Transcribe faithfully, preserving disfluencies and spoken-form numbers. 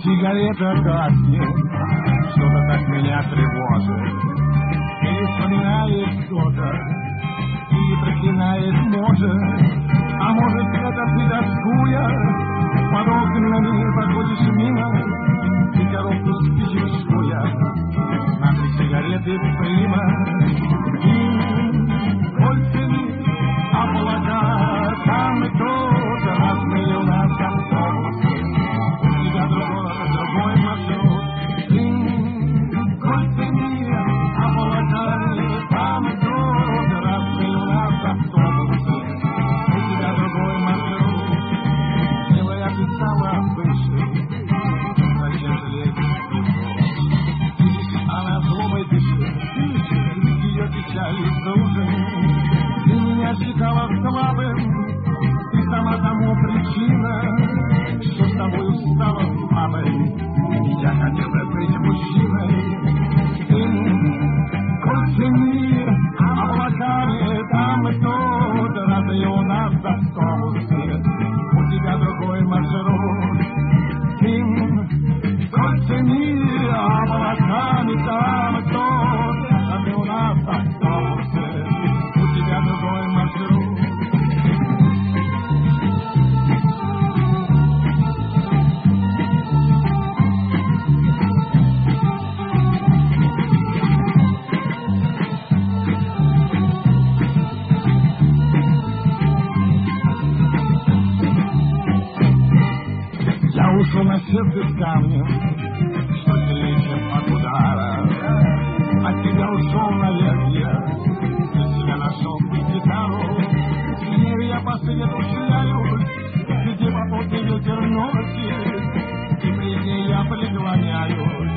сигарета гаснет, что-то так меня тревожит. И вспоминает кто-то, и проклинает может. А может, это ты, тоскуя, под окнами проходишь мимо, и коробку спичек жуя, на три сигареты прима. И кольцами облака, там и тот, разные у нас автобусы, у тебя другой, другой маршрут. И кольцами облака, там и тот, разные у нас автобусы, у тебя другой маршрут. Милая, ты стала выше, зачем жалеть его? Она злобой дышит, ее печали дружит. Ты меня считала слабым, ты сама тому причина, что с тобой стала мамой. Я хотел бы быть мужчиной. Ты кольцами, облаками, там и тут, разве у нас автобусы, у тебя другой маршрут. Ты кольцами, облаками, там и тут, разве у нас автобусы, у тебя другой маршрут. Я ушел на сердце с камнем, что сильнее, чем от удара. От тебя ушел навек я, для себя нашел гитару. С нею я по свету шляюсь, где попутный ветер носит, и пред ней я преклоняюсь.